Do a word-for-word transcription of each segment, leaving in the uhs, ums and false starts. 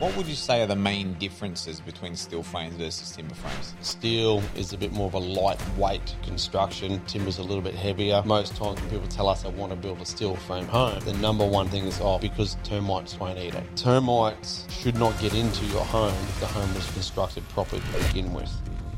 What would you say are the main differences between steel frames versus timber frames? Steel is a bit more of a lightweight construction. Timber's a little bit heavier. Most times when people tell us they want to build a steel frame home, the number one thing is, oh, because termites won't eat it. Termites should not get into your home if the home was constructed properly to begin with.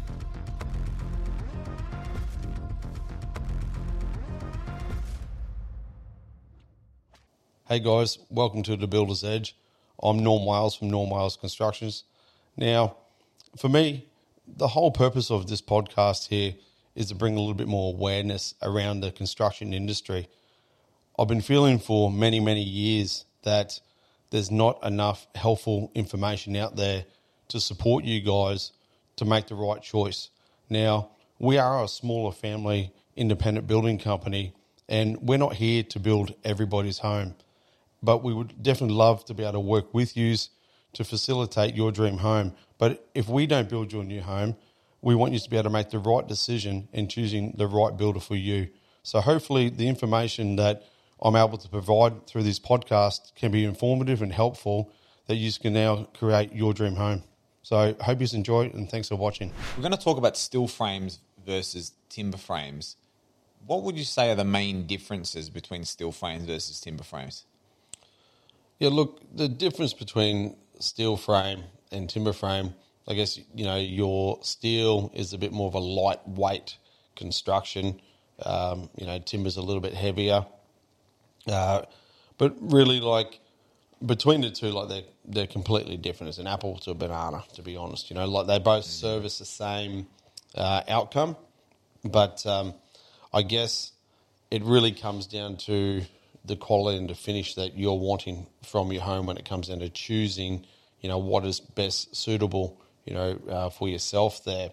Hey guys, welcome to The Builder's Edge. I'm Norm Wales from Norm Wales Constructions. Now, for me, the whole purpose of this podcast here is to bring a little bit more awareness around the construction industry. I've been feeling for many, many years that there's not enough helpful information out there to support you guys to make the right choice. Now, we are a smaller family independent building company, and we're not here to build everybody's home. But we would definitely love to be able to work with you to facilitate your dream home. But if we don't build your new home, we want you to be able to make the right decision in choosing the right builder for you. So hopefully the information that I'm able to provide through this podcast can be informative and helpful, that you can now create your dream home. So I hope you enjoy it, and thanks for watching. We're going to talk about steel frames versus timber frames. What would you say are the main differences between steel frames versus timber frames? Yeah, look, the difference between steel frame and timber frame, I guess, you know, your steel is a bit more of a lightweight construction. Um, you know, timber's a little bit heavier. Uh, but really, like, between the two, like, they're, they're completely different. It's an apple to a banana, to be honest. You know, like, they both service the same uh, outcome. But um, I guess it really comes down to the quality and the finish that you're wanting from your home when it comes down to choosing, you know, what is best suitable, you know, uh, for yourself there.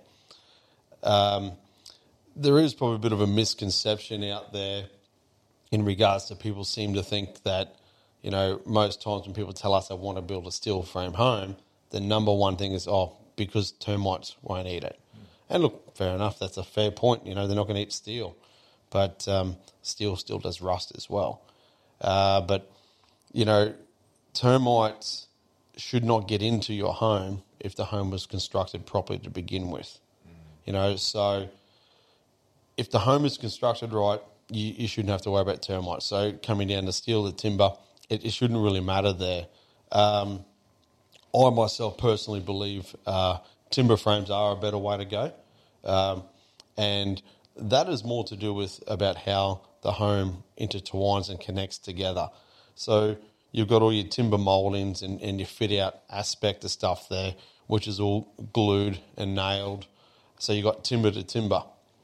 Um, there is probably a bit of a misconception out there in regards to people seem to think that, you know, most times when people tell us they want to build a steel frame home, the number one thing is, oh, because termites won't eat it. Mm. And look, fair enough, that's a fair point. You know, they're not going to eat steel. But um, steel still does rust as well. Uh, but, you know, termites should not get into your home if the home was constructed properly to begin with. Mm. You know, so if the home is constructed right, you, you shouldn't have to worry about termites. So coming down to steel, the timber, it, it shouldn't really matter there. Um, I myself personally believe uh, timber frames are a better way to go. Um, and that is more to do with about how the home intertwines and connects together. So you've got all your timber mouldings and, and your fit out aspect of stuff there, which is all glued and nailed. So you've got timber to timber.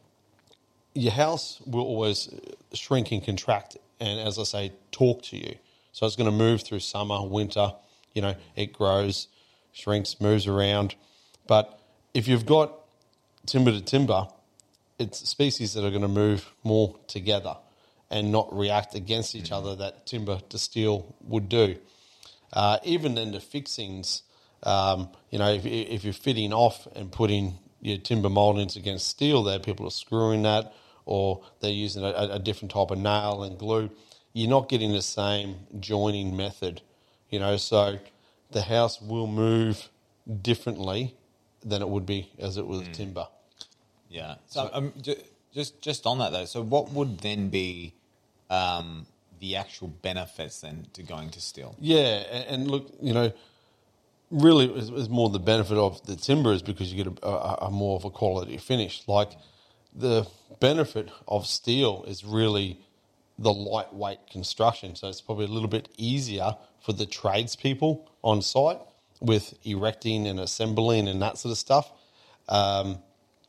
Your house will always shrink and contract and, as I say, talk to you. So it's going to move through summer, winter, you know, it grows, shrinks, moves around. But if you've got timber to timber, it's species that are going to move more together and not react against each other that timber to steel would do. Uh, even then the fixings, um, you know, if, if you're fitting off and putting your timber mouldings against steel there, people are screwing that, or they're using a, a different type of nail and glue, you're not getting the same joining method, you know, so the house will move differently than it would be as it was mm. timber. Yeah. So, um, just just on that though, so what would then be um, the actual benefits then to going to steel? Yeah, and, and look, you know, really it's, it's more the benefit of the timber is because you get a, a, a more of a quality finish. Like the benefit of steel is really the lightweight construction, so it's probably a little bit easier for the tradespeople on site with erecting and assembling and that sort of stuff. Um,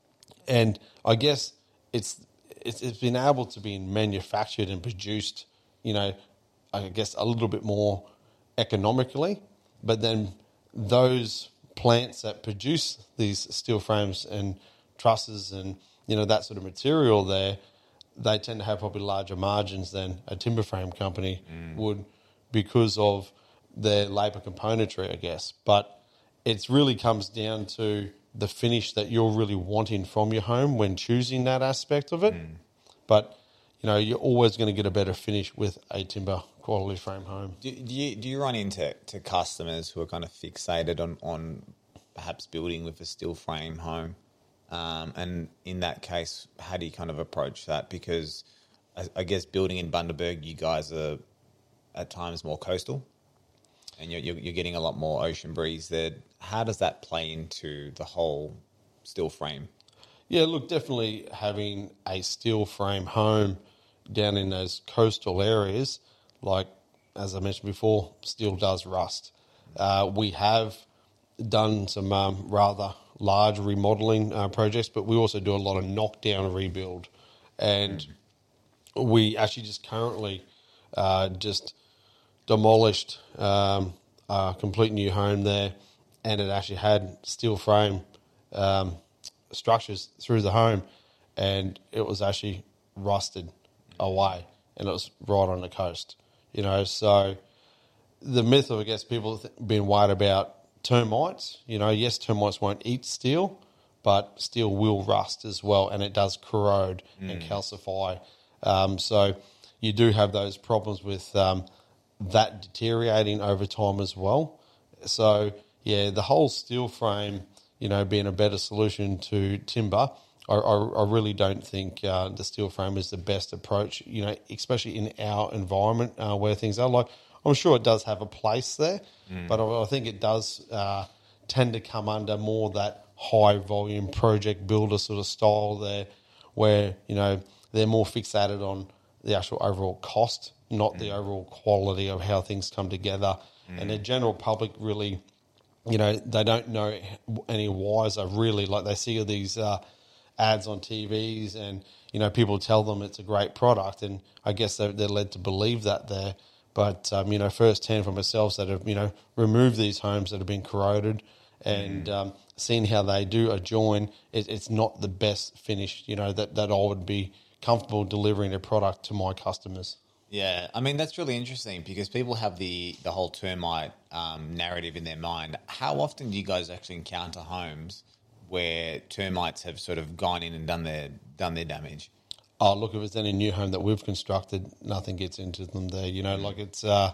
And I guess it's, it's it's been able to be manufactured and produced, you know, I guess a little bit more economically. But then those plants that produce these steel frames and trusses and, you know, that sort of material there, they tend to have probably larger margins than a timber frame company mm. would because of their labour componentry, I guess. But it really comes down to the finish that you're really wanting from your home when choosing that aspect of it. Mm. But, you know, you're always going to get a better finish with a timber quality frame home. Do, do you do you run into to customers who are kind of fixated on, on perhaps building with a steel frame home? Um, and in that case, how do you kind of approach that? Because I, I guess building in Bundaberg, you guys are at times more coastal, and you're, you're you're getting a lot more ocean breeze there. How does that play into the whole steel frame? Yeah, look, definitely having a steel frame home down in those coastal areas, like as I mentioned before, steel does rust. Uh, we have done some um, rather large remodeling uh, projects, but we also do a lot of knockdown rebuild. And mm. we actually just currently uh, just demolished um, a complete new home there, and it actually had steel frame um, structures through the home, and it was actually rusted away, and it was right on the coast. You know, so the myth of, I guess, people th- being worried about termites, you know, yes, termites won't eat steel, but steel will rust as well, and it does corrode mm. and calcify. Um, so you do have those problems with um, that deteriorating over time as well. So, yeah, the whole steel frame, you know, being a better solution to timber, I, I, I really don't think uh, the steel frame is the best approach, you know, especially in our environment uh, where things are. Like, I'm sure it does have a place there, mm. but I, I think it does uh, tend to come under more that high volume project builder sort of style there, where, you know, they're more fixated on the actual overall cost, not mm. the overall quality of how things come together. Mm. And the general public really, you know, they don't know any wiser really. Like, they see all these uh, ads on T Vs and, you know, people tell them it's a great product, and I guess they're, they're led to believe that there. But, um, you know, firsthand from ourselves that have, you know, removed these homes that have been corroded and mm. um, seen how they do adjoin, it, it's not the best finish, you know, that, that I would be comfortable delivering a product to my customers. Yeah, I mean, that's really interesting because people have the, the whole termite um, narrative in their mind. How often do you guys actually encounter homes where termites have sort of gone in and done their done their damage? Oh, look, if it's any new home that we've constructed, nothing gets into them there. You know, mm. like it's uh,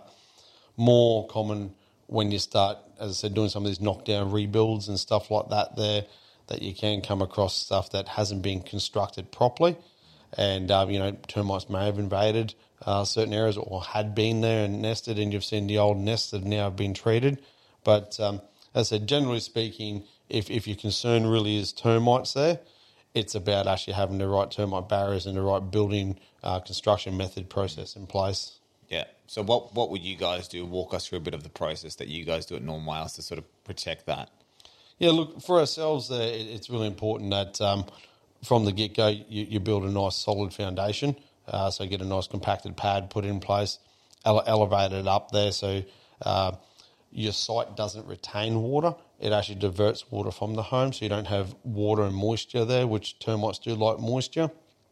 more common when you start, as I said, doing some of these knockdown rebuilds and stuff like that there, that you can come across stuff that hasn't been constructed properly. And, um, you know, termites may have invaded uh, certain areas or had been there and nested, and you've seen the old nests that now have been treated. But um, as I said, generally speaking, if, if your concern really is termites there, it's about actually having the right termite barriers and the right building uh, construction method process in place. Yeah. So what what would you guys do? Walk us through a bit of the process that you guys do at Norm Wales to sort of protect that. Yeah, look, for ourselves there, it's really important that um, from the get-go you, you build a nice solid foundation. Uh, so get a nice compacted pad put in place, ele- elevate it up there so uh, your site doesn't retain water. It actually diverts water from the home, so you don't have water and moisture there, which termites do like moisture.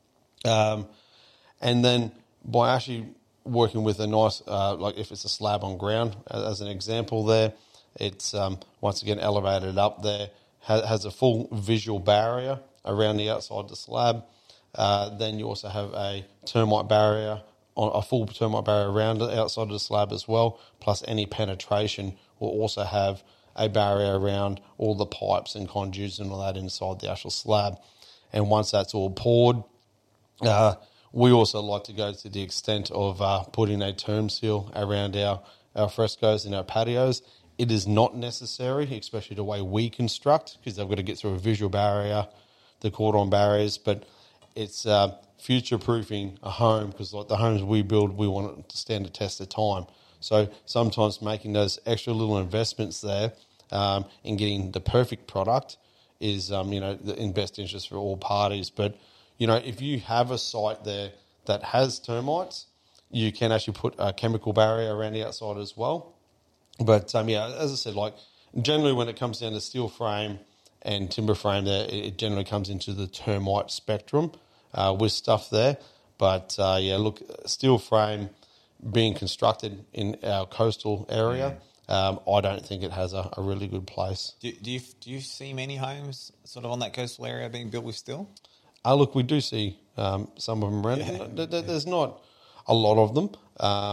Um, and then by actually working with a nice, uh, like if it's a slab on ground, as an example there, it's um, once again elevated up there, has, has a full visual barrier around the outside of the slab. Uh, then you also have a termite barrier, a full termite barrier around the outside of the slab as well, plus any penetration will also have a barrier around all the pipes and conduits and all that inside the actual slab. And once that's all poured, uh, we also like to go to the extent of uh, putting a term seal around our, our frescoes and our patios. It is not necessary, especially the way we construct, because they've got to get through a visual barrier, the cordon barriers, but it's uh, future-proofing a home, because like the homes we build, we want it to stand the test of time. So sometimes making those extra little investments there um, in getting the perfect product is, um, you know, in best interest for all parties. But, you know, if you have a site there that has termites, you can actually put a chemical barrier around the outside as well. But, um, yeah, as I said, like generally when it comes down to steel frame and timber frame there, it generally comes into the termite spectrum uh, with stuff there. But, uh, yeah, look, steel frame being constructed in our coastal area, mm. um, I don't think it has a, a really good place. Do, do you do you see many homes sort of on that coastal area being built with steel? Uh, look, we do see um, some of them around. Yeah. There's not a lot of them, um, but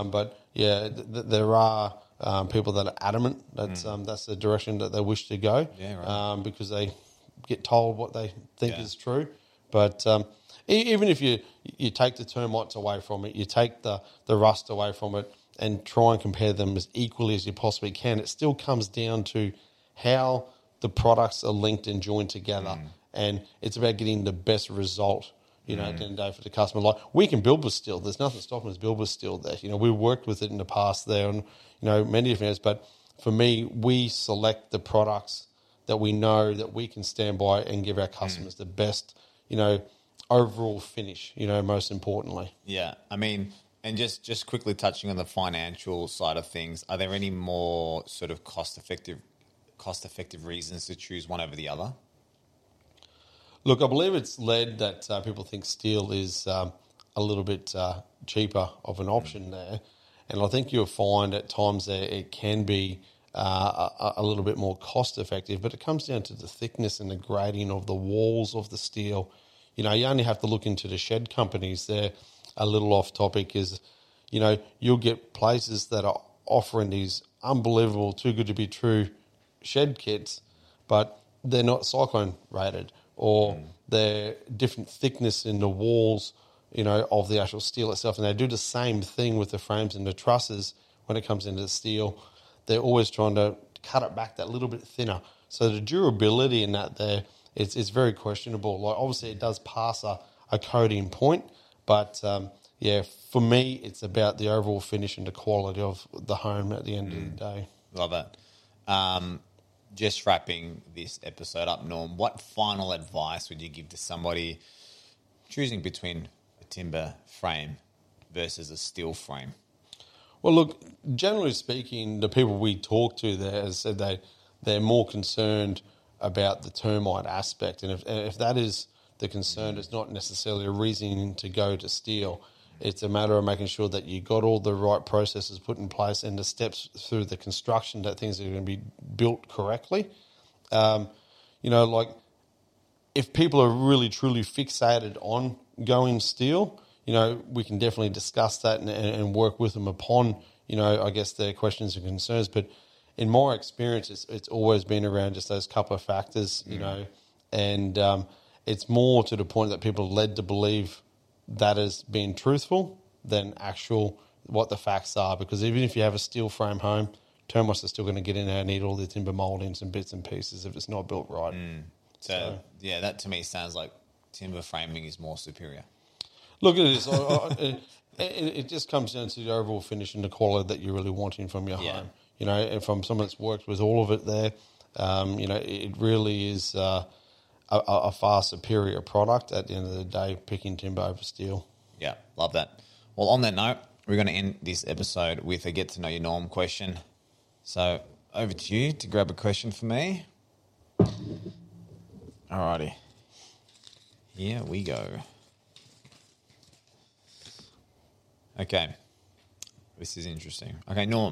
yeah, th- th- there are um, people that are adamant that's um, that's the direction that they wish to go, Yeah, right. um, because they get told what they think Yeah. is true. But um, e- even if you you take the termites away from it, you take the, the rust away from it, and try and compare them as equally as you possibly can, it still comes down to how the products are linked and joined together, Mm. and it's about getting the best result. You know, at the end of the day for the customer, like we can build with steel. There's nothing stopping us build with steel there. You know, we worked with it in the past there, and you know many different areas. But for me, we select the products that we know that we can stand by and give our customers the best, you know, overall finish. You know, most importantly. Yeah, I mean, and just just quickly touching on the financial side of things, are there any more sort of cost effective cost effective reasons to choose one over the other? Look, I believe it's led that uh, people think steel is um, a little bit uh, cheaper of an option there, and I think you'll find at times that it can be uh, a, a little bit more cost effective, but it comes down to the thickness and the grading of the walls of the steel. You know, you only have to look into the shed companies. They're a little off topic. Is, you know, you'll get places that are offering these unbelievable, too good to be true shed kits, but they're not cyclone rated, or mm. they're different thickness in the walls, you know, of the actual steel itself. And they do the same thing with the frames and the trusses when it comes into the steel. They're always trying to cut it back that little bit thinner. So the durability in that there, it's, it's very questionable. Like, obviously it does pass a, a coating point, but um, yeah, for me, it's about the overall finish and the quality of the home at the end mm. of the day. Love it. Um, just wrapping this episode up, Norm, what final advice would you give to somebody choosing between a timber frame versus a steel frame? Well, look, generally speaking, the people we talk to there has said they, they're more concerned about the termite aspect. And if, if that is the concern, it's not necessarily a reason to go to steel. It's a matter of making sure that you got all the right processes put in place and the steps through the construction that things are going to be built correctly. Um, you know, like if people are really truly fixated on going steel, you know, we can definitely discuss that and, and work with them upon, you know, I guess their questions and concerns. But in my experience, it's, it's always been around just those couple of factors, you mm. know, and um, it's more to the point that people are led to believe that is being truthful than actual what the facts are. Because even if you have a steel frame home, termites are still going to get in there and eat all the timber mouldings and bits and pieces if it's not built right. Mm. So, so, yeah, that to me sounds like timber framing is more superior. Look at this. I, I, it, it just comes down to the overall finish and the quality that you're really wanting from your yeah. home. You know, and from someone that's worked with all of it there, um, you know, it really is uh, a, a far superior product at the end of the day, picking timber over steel. Yeah, love that. Well, on that note, we're going to end this episode with a get to know your Norm question. So over to you to grab a question for me. Alrighty. Here we go. Okay. This is interesting. Okay, Norm.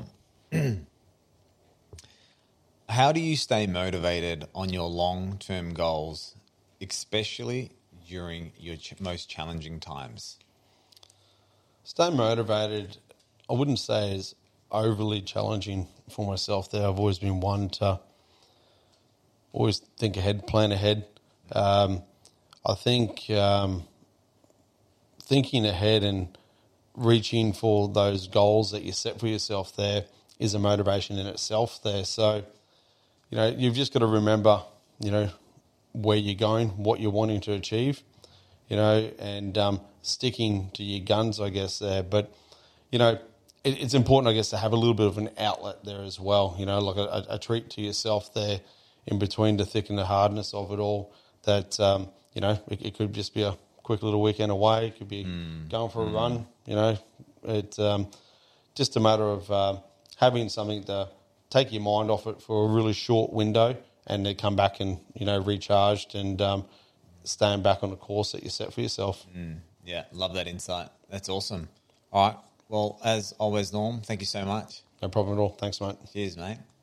How do you stay motivated on your long-term goals, especially during your ch- most challenging times? Stay motivated, I wouldn't say is overly challenging for myself there. I've always been one to always think ahead, plan ahead. Um, I think um, thinking ahead and reaching for those goals that you set for yourself there is a motivation in itself there. So, you know, you've just got to remember, you know, where you're going, what you're wanting to achieve, you know, and um, sticking to your guns, I guess, there. But, you know, it, it's important, I guess, to have a little bit of an outlet there as well, you know, like a, a treat to yourself there in between the thick and the hardness of it all, that, um, you know, it, it could just be a quick little weekend away. It could be mm. going for a mm. run, you know. It's um, just a matter of uh, having something to take your mind off it for a really short window and then come back and, you know, recharged and um, staying back on the course that you set for yourself. Mm. Yeah, love that insight. That's awesome. All right. Well, as always, Norm, thank you so much. No problem at all. Thanks, mate. Cheers, mate.